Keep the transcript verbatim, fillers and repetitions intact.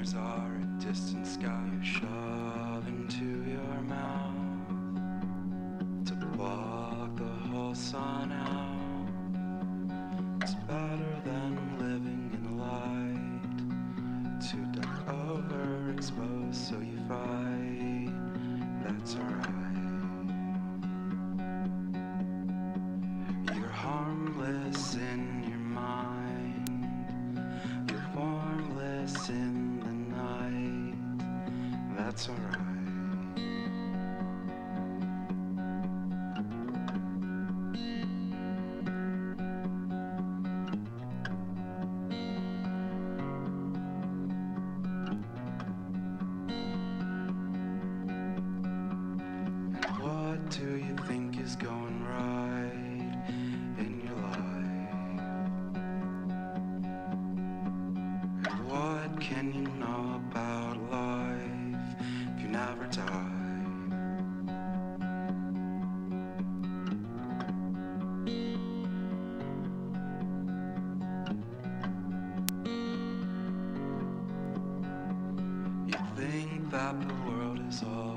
fingers are a distant sky you shove into your mouth to block the whole sun out. It's better than living in the light, too dark, overexposed, so you fight. That's alright. You're harmless in your mind, you're formless in the night. That's alright. What do you think is going right in your life? And what can you know about life if you never die? You think that the world is all